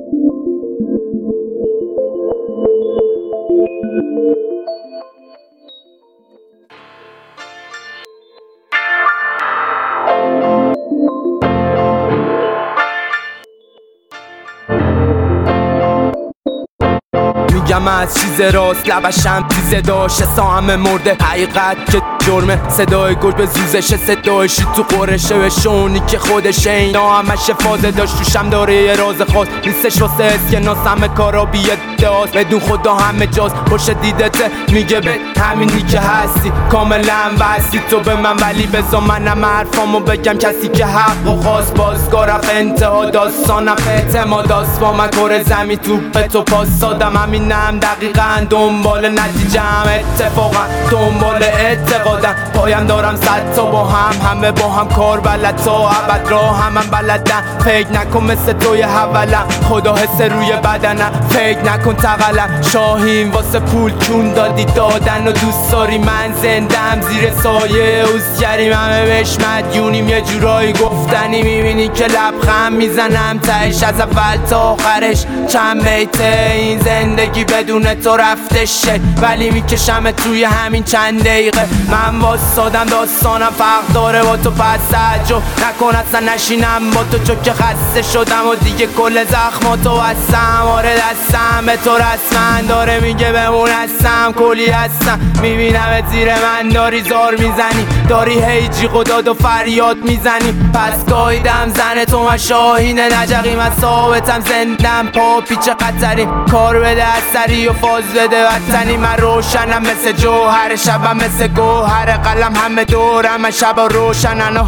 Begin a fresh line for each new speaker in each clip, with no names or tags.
میگم از چیز راست لبشم تیزه داشت سا همه مرده حقیقت که جرمه صدای گل به زوزش صدایشی تو قرشه به شونی که خودشه اینا همش فازه داشت توشم داره یه راز خاص نیستش واسه اسکناس همه کارا بی‌ادعاست بدون خدا همه جاست پشت دیدته میگه به همینی که هستی کاملا واسه تو به من ولی بذار منم حرفامو بگم کسی که حق و خواست بازگاه رفت انتها داستانم اعتماداست با من کره زمین توپ تو پاس دادم همینم دقیقا دنبال نتیجم اتفاقا دنبال اعتقادم پایم دارم صد تا با همه با هم کار بلد تا ابد راه هم بلدم فکر نکن مثل توی حولم خدا حس روی بدنم فکر نکن تقلم شاهین واسه پول چون دادی دادن و دوست داری من زندم زیر سایه اوزگریم همه بهش مدیونیم یه جورایی گفتنی میبینی که لبخند میزنم تهش از اول تا آخرش چند بیته این زندگی بدون تو رفتشه ولی میکشم توی همین چند دقیقه من واسادم داستانم فرق داره با تو پس سجو نکن اصلا نشینم با تو چون که خسته شدم و دیگه کل زخماتو بستم آره دستم به تو رسمن داره میگه بمون هستم کلی هستم میبینم زیر من داری زار میزنی داری هی جیغ و داد و فریاد میزنی پس گایدم زن تو من شاهین نجقی من ثابتم زندم پا پیچ قطری کار بده اثری و فاز بده وطنی من روشنم مثل جوهر شبم مثل گوهر قلم همه دورم من شب روشنن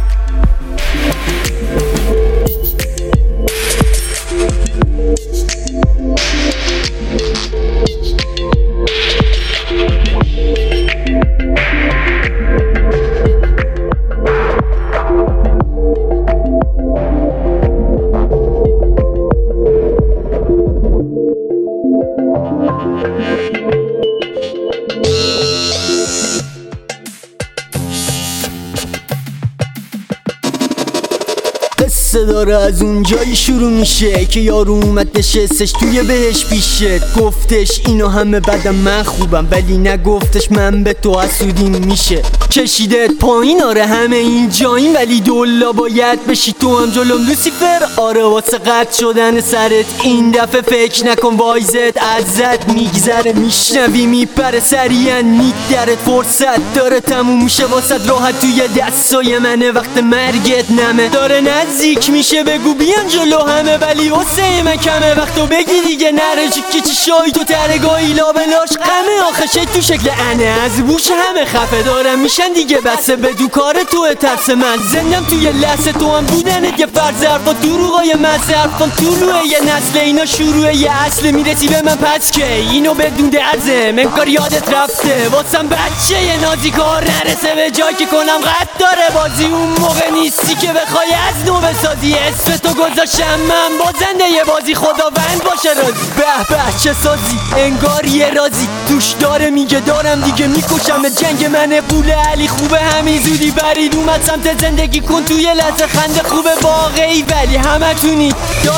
قصه داره از اون جایی شروع میشه که یارو اومد نشستش توی بهش پیشت گفتش اینو همه بدم من خوبم ولی نگفتش من به تو حسودیم میشه کشیدت پایین آره همه این جاییم ولی دولا باید بشی تو هم جلوم لوسیفر آره واسه قطع شدن سرت این دفعه فکر نکن وایزت ازت میگذره میشنوی میپره سریعا میگدرت فرصت داره تموم میشه واسه راحت توی دستای منه وقت مرگت نمه داره نزدیک میشه بگو بیان جلو همه ولی واسه من کمه وقتو بگی دیگه نره چی شایی تو ترگاهی لابلاش غمه آخشه تو شکل انه از بوش همه خفه دارم میشن دیگه بسه بدو کار تو ترس من زندم توی لحظه تو هم بودنت یه فرض حرفا دروغای مزه حرفان طلوعه یه نسل اینا شروعه یه اصل میرسی به من پس که اینو بدون درزه منکار یادت رفته واسم بچه یه نازی کار نرسه به جای که کنم قد داره بازی اون موقع نیستی که بخوای از نو بسازی اسم تو گذاشتم من بازنده یه بازی خداوند باشه راضی به به چه سازی انگار یه رازی توش داره میگه دارم دیگه میکشم به جنگ منه پول علی خوبه همین زودی برید اومد سمت زندگی کن توی لحظه خنده خوبه واقعی ولی همه تونی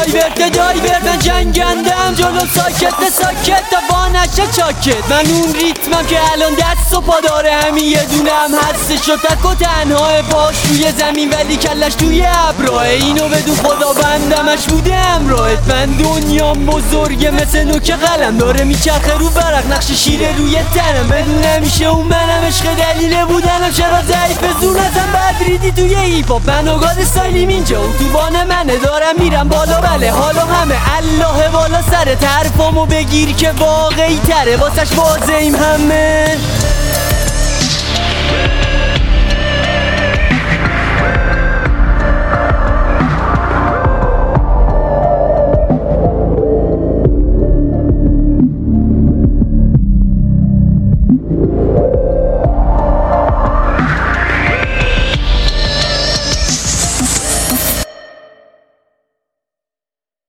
دایورت من جنگندم جلو ساکت تا با نشه چاکت من اون ریتمم که الان دست و پا داره همین یه دونم هستش و تک و تنها باش توی زمین ولی کلش توی ابراه اینو بدون خدا بندمش بوده امراهت من دنیام بزرگه مثل نوک قلم داره میچرخه رو برق نقش شیره روی تنم بدون همیشه اون منم عشق دلیله بودنم چرا ضعیف زور ازم بد ریدی توی هیپاپ من اوگاد استایلیم اینجا اتوبان منه دارم میرم بالا بله حالا همه الله بالا سر طرفامو بگیر که واقعی تره واسش واضحیم همه